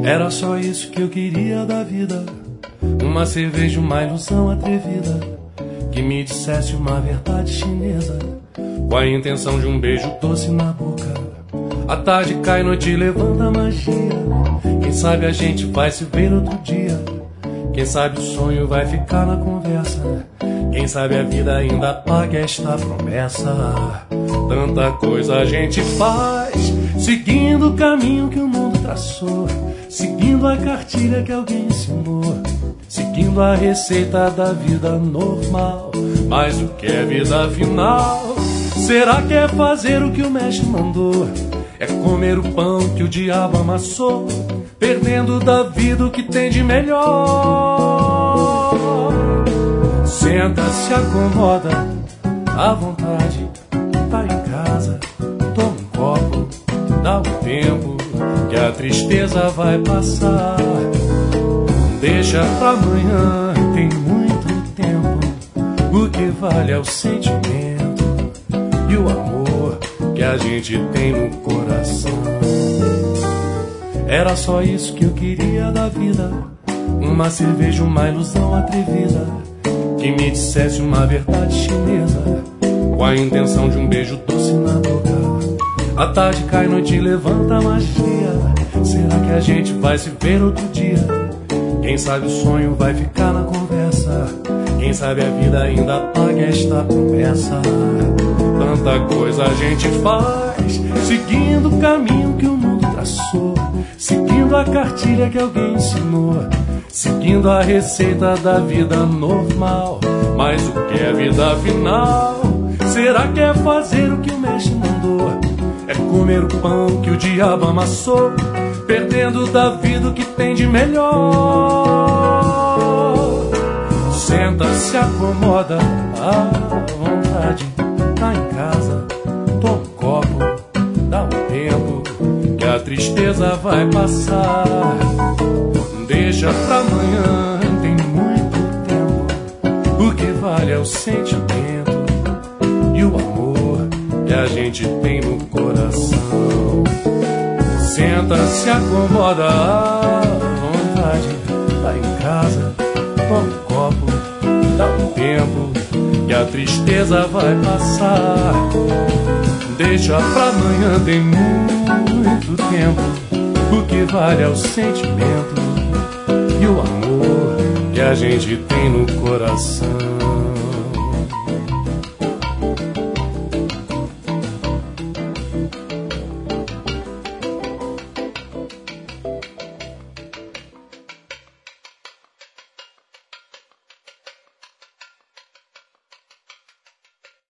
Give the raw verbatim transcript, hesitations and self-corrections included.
Era só isso que eu queria da vida. Uma cerveja, uma ilusão atrevida, que me dissesse uma verdade chinesa, com a intenção de um beijo doce na boca. A tarde cai, noite levanta a magia. Quem sabe a gente vai se ver outro dia. Quem sabe o sonho vai ficar na conversa. Quem sabe a vida ainda paga esta promessa. Tanta coisa a gente faz, seguindo o caminho que o mundo traçou, seguindo a cartilha que alguém ensinou, seguindo a receita da vida normal. Mas o que é vida afinal? Será que é fazer o que o mestre mandou? É comer o pão que o diabo amassou, perdendo da vida o que tem de melhor. Senta, se acomoda, à vontade, tá em casa, toma um copo, dá um tempo, que a tristeza vai passar. Deixa pra amanhã, tem muito tempo. O que vale é o sentimento e o amor que a gente tem no coração. Era só isso que eu queria da vida. Uma cerveja, uma ilusão atrevida, que me dissesse uma verdade chinesa, com a intenção de um beijo doce na boca. A tarde cai, noite levanta a magia. Será que a gente vai se ver outro dia? Quem sabe o sonho vai ficar na conversa. Quem sabe a vida ainda paga esta promessa. Tanta coisa a gente faz, seguindo o caminho que o mundo traçou, seguindo a cartilha que alguém ensinou, seguindo a receita da vida normal. Mas o que é vida afinal? Será que é fazer o que o mestre mandou? É comer o pão que o diabo amassou, perdendo da vida o que tem de melhor. Senta, se acomoda, à vontade, tá em casa, toma um copo, dá um tempo, que a tristeza vai passar. Deixa pra amanhã, tem muito tempo. O que vale é o sentimento e o amor que a gente tem no coração. Senta, se acomoda, à vontade, tá em casa, toma um copo, dá um tempo, que a tristeza vai passar. Deixa pra amanhã, tem muito tempo. O que vale é o sentimento e o amor que a gente tem no coração.